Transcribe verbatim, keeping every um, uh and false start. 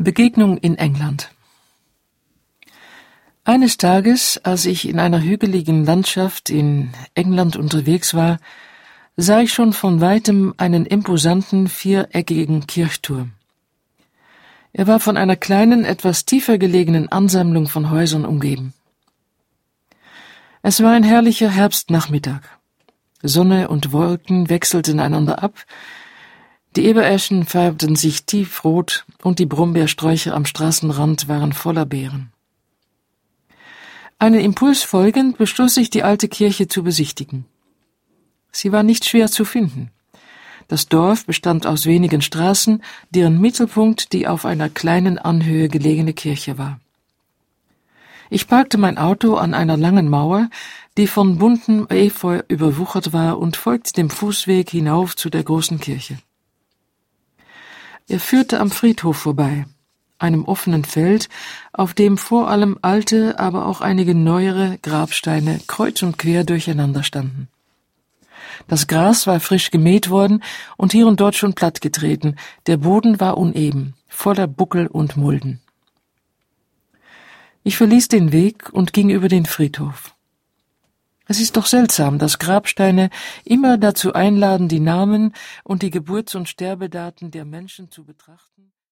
Begegnung in England. Eines Tages, als ich in einer hügeligen Landschaft in England unterwegs war, sah ich schon von weitem einen imposanten, viereckigen Kirchturm. Er war von einer kleinen, etwas tiefer gelegenen Ansammlung von Häusern umgeben. Es war ein herrlicher Herbstnachmittag. Sonne und Wolken wechselten einander ab, die Ebereschen färbten sich tiefrot und die Brombeersträucher am Straßenrand waren voller Beeren. Einem Impuls folgend beschloss ich, die alte Kirche zu besichtigen. Sie war nicht schwer zu finden. Das Dorf bestand aus wenigen Straßen, deren Mittelpunkt die auf einer kleinen Anhöhe gelegene Kirche war. Ich parkte mein Auto an einer langen Mauer, die von buntem Efeu überwuchert war, und folgte dem Fußweg hinauf zu der großen Kirche. Er führte am Friedhof vorbei, einem offenen Feld, auf dem vor allem alte, aber auch einige neuere Grabsteine kreuz und quer durcheinander standen. Das Gras war frisch gemäht worden und hier und dort schon plattgetreten, der Boden war uneben, voller Buckel und Mulden. Ich verließ den Weg und ging über den Friedhof. Es ist doch seltsam, dass Grabsteine immer dazu einladen, die Namen und die Geburts- und Sterbedaten der Menschen zu betrachten.